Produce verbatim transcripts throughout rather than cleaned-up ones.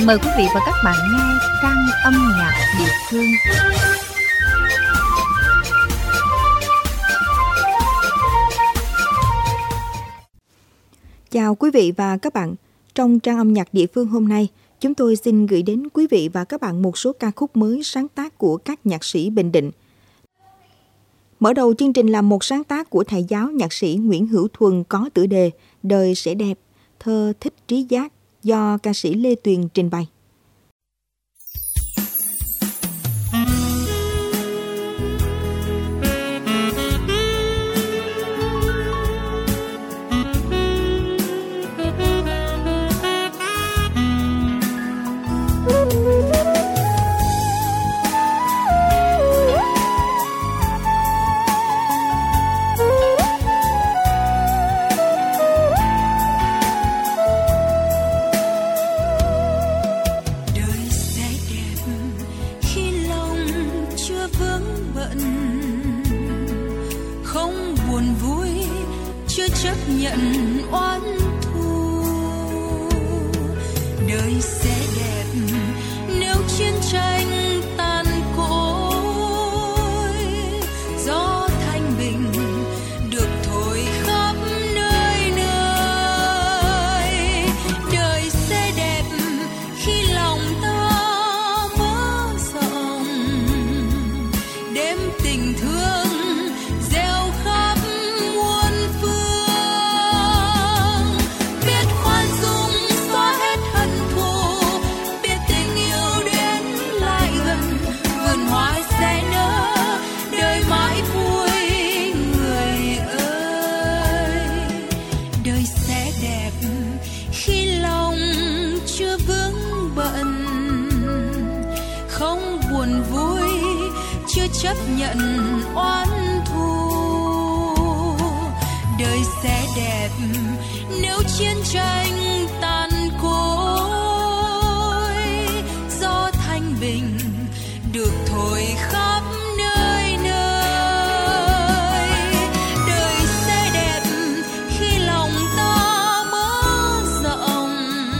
Mời quý vị và các bạn nghe trang âm nhạc địa phương. Chào quý vị và các bạn. Trong trang âm nhạc địa phương hôm nay, chúng tôi xin gửi đến quý vị và các bạn một số ca khúc mới sáng tác của các nhạc sĩ Bình Định. Mở đầu chương trình là một sáng tác của thầy giáo nhạc sĩ Nguyễn Hữu Thuần có tựa đề Đời sẽ đẹp, thơ Thích Trí Giác do ca sĩ Lê Tuyền trình bày. Nhận oán thù, đời sẽ đẹp nếu chiến tranh tàn cối, gió thanh bình được thổi khắp nơi nơi. Đời sẽ đẹp khi lòng ta mở rộng, đêm tình thương gieo khắp muôn phương. Chấp nhận oán thù, đời sẽ đẹp nếu chiến tranh tàn cối, gió thanh bình được thổi khắp nơi nơi. Đời sẽ đẹp khi lòng ta mở rộng,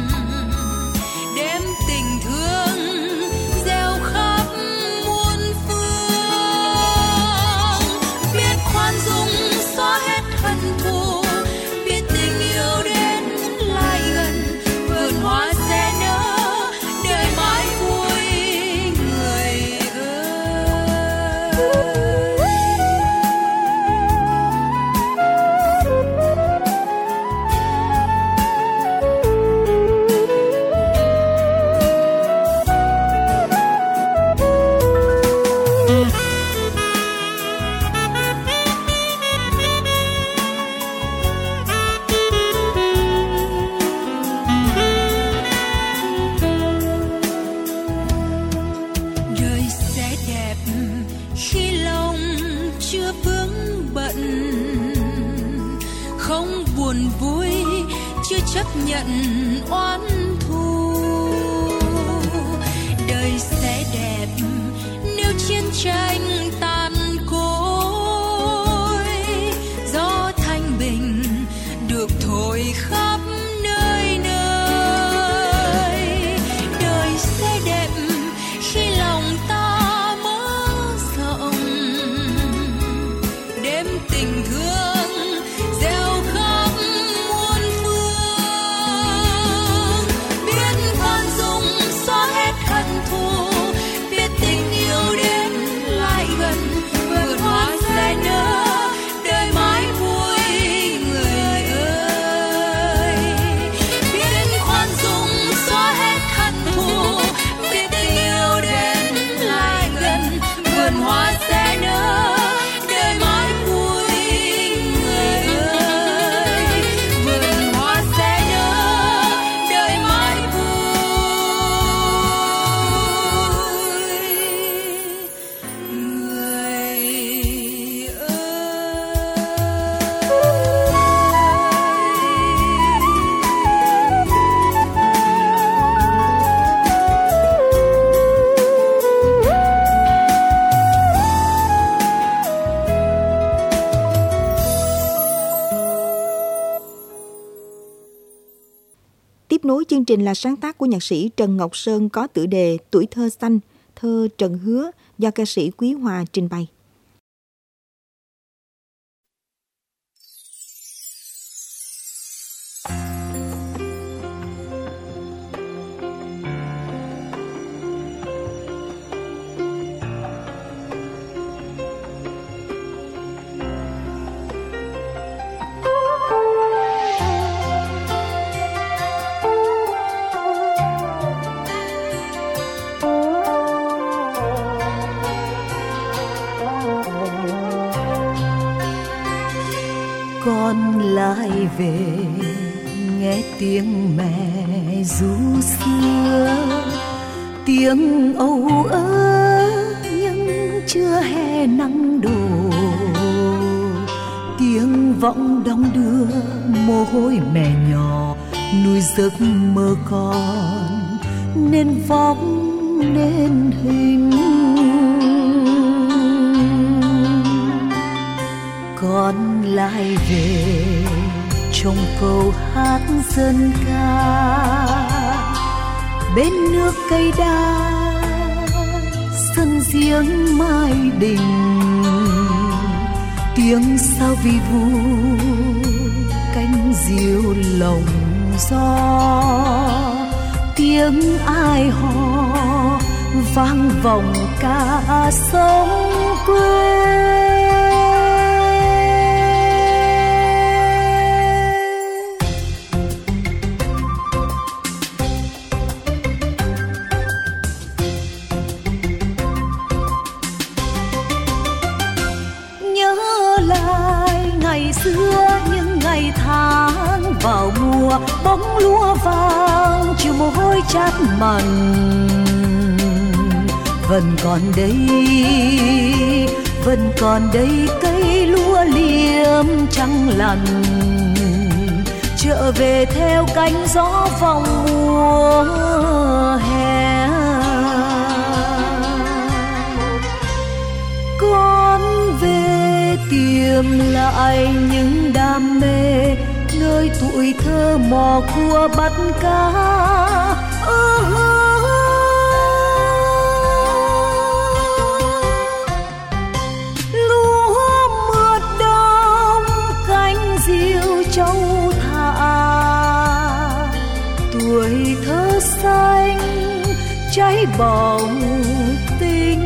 đêm tình thương gieo khắp muôn phương. Biết khoan dung xóa hết hận thù, biết tình yêu đến lại gần, vườn hoa sẽ nở, đời mãi vui người ơi. Đời sẽ đẹp khi lòng chưa vướng bận, không buồn vui, chưa chấp nhận oán thù. Đời sẽ đẹp nếu chiến tranh tàn cối, gió thanh bình được thổi khắp nơi nơi. Đời sẽ đẹp khi lòng ta mở rộng, đêm tình thương gieo khắp muôn phương. Biết khoan dung xóa hết hận thù, biết tình yêu đến lại gần, vườn hoa sẽ nở, đời mãi vui người ơi. Biết khoan dung xóa hết hận thù, biết tình yêu đến lại gần, vườn hoa sẽ nở, đời mãi vui Tiếp nối chương trình là sáng tác của nhạc sĩ Trần Ngọc Sơn có tựa đề Tuổi thơ xanh, thơ Trần Hứa do ca sĩ Quý Hòa trình bày. Con lại về nghe tiếng mẹ ru xưa, tiếng âu ớ nhưng chưa hè nắng đổ, tiếng vọng đong đưa mồ hôi mẹ nhỏ nuôi giấc mơ con nên vọng nên hình. Con lại về trong câu hát dân ca, bên nước cây đa sân giếng mai đình, tiếng sao vi vu cánh diều lồng gió, tiếng ai hò vang vọng cả sông quê. Vào mùa bóng lúa vàng chiều mồ hôi chát mặn, vẫn còn đây vẫn còn đây cây lúa liềm trăng lằn, trở về theo cánh gió vòng mùa hè. Con về tìm lại những đam mê nơi tuổi thơ mò cua bắt cá. Uh-huh. Lúa mượt đông cánh diều châu thả, tuổi thơ xanh cháy bỏng tình.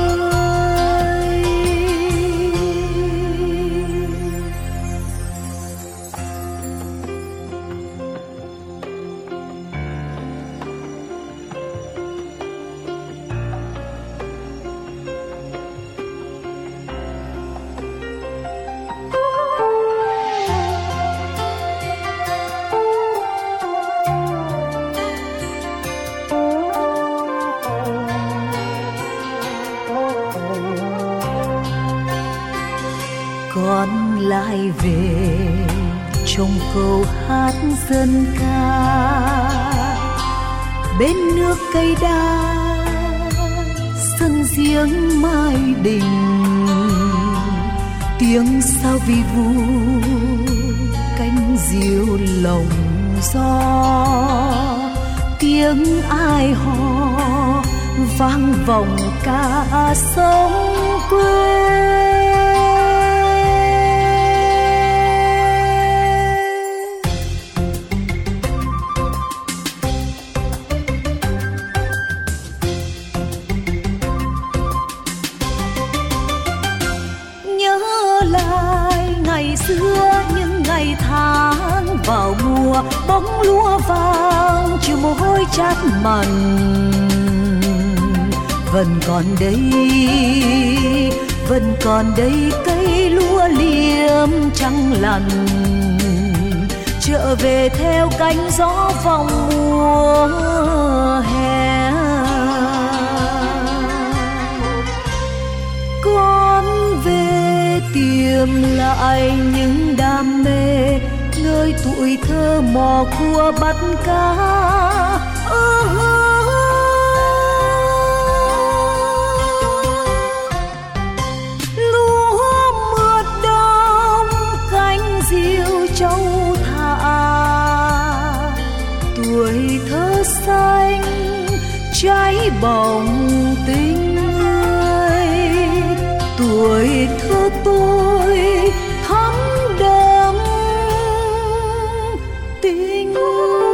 Con lại về trong câu hát dân ca, bên nước cây đa sân giếng mai đình, tiếng sao vi vu cánh diều lồng gió, tiếng ai hò vang vọng cả sông quê. Vào mùa bóng lúa vàng chiều mồ hôi chát mặn, vẫn còn đây vẫn còn đây cây lúa liềm trăng lằn, trở về theo cánh gió vòng mùa hè. Con về tìm lại những đam mê nơi tuổi thơ mò cua bắt cá. Uh-huh. Lúa mượt đông cánh diều châu thả, tuổi bồng tình người. Tuổi thơ tôi thắm đậm tình người.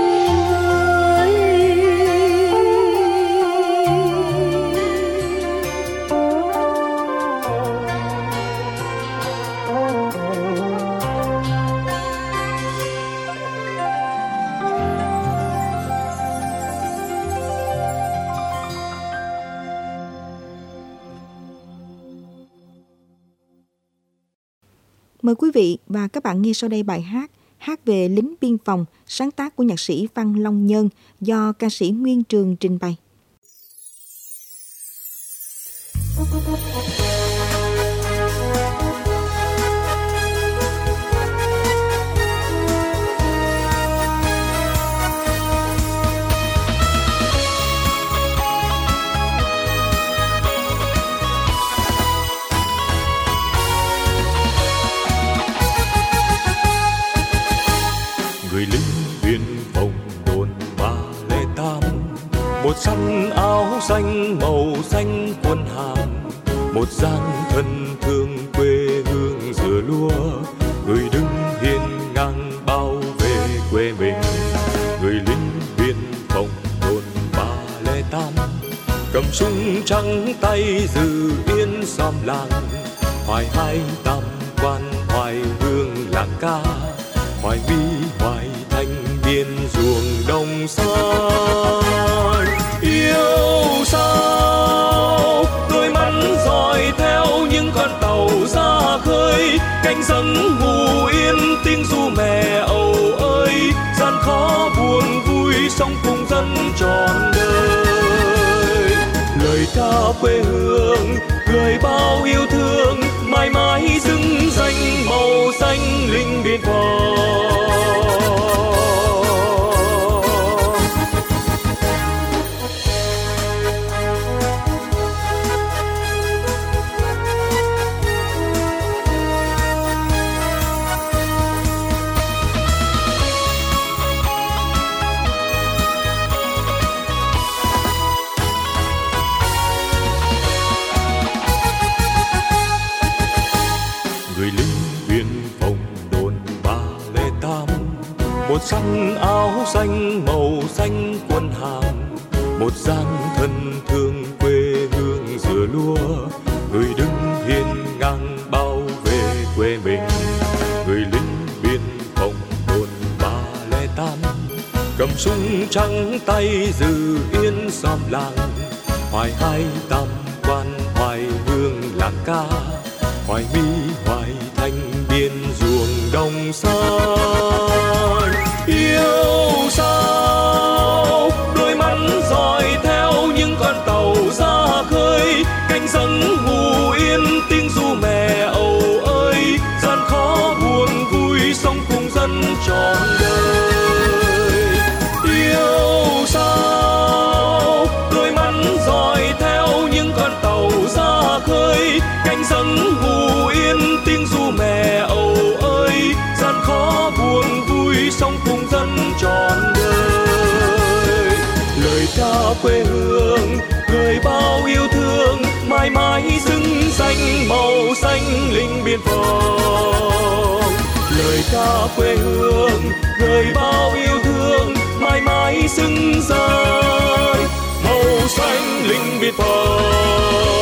Mời quý vị và các bạn nghe sau đây bài hát Hát về lính biên phòng, sáng tác của nhạc sĩ Văn Long Nhân do ca sĩ Nguyên Trường trình bày. Người lính biên phòng đồn ba lẻ tám, một sắn áo xanh màu xanh quân hàm, một dáng thân thương quê hương dừa lúa. Người đứng hiên ngang bao vệ quê mình. Người lính biên phòng đồn ba lẻ tám, cầm súng trắng tay giữ yên xóm làng. Hoài hai tam quan, hoài hương làng ca, hoài mỹ hoài thanh biên ruộng đồng xanh. Yêu sao đôi mắt dõi theo những con tàu ra khơi, cánh rừng ngủ yên tiếng ru mẹ âu ơi. Gian khó buồn vui sống cùng dân trọn đời. Lời ca quê hương gửi bao yêu thương, mãi mãi dưng danh màu xanh lính biên phòng. Người lính biên phòng đồn ba lẻ tám, một sắn áo xanh màu xanh quân hàm, một dáng thân thương quê hương dừa lúa. Người đứng hiên ngang bao vệ quê mình. Người lính biên phòng đồn ba lẻ tám, cầm súng trắng tay giữ yên xóm làng. Hoài hai tam quan, hoài hương làng ca, hoài mỹ hoài thanh biên ruộng đồng xanh. Yêu sao đôi mắt dõi theo những con tàu ra khơi, cánh rừng ngủ yên tiếng ru mẹ âu ơi. Gian khó buồn vui sống cùng dân trọn đời. Yêu sao đôi mắt dõi theo những con tàu ra khơi, cánh rừng ngủ yên tiếng ru mẹ âu ơi. Gian khó buồn vui sống cùng dân trọn đời. Lời ca quê hương gửi bao yêu thương, mãi mãi dưng danh màu xanh lính biên phòng. Lời ca quê hương gửi bao yêu thương, mãi mãi dưng danh màu xanh lính biên phòng.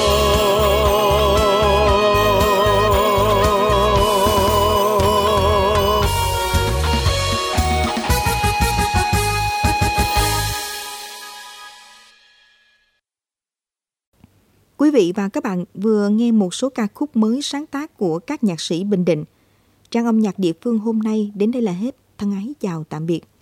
Quý vị và các bạn vừa nghe một số ca khúc mới sáng tác của các nhạc sĩ Bình Định. Trang âm nhạc địa phương hôm nay đến đây là hết. Thân ái chào tạm biệt.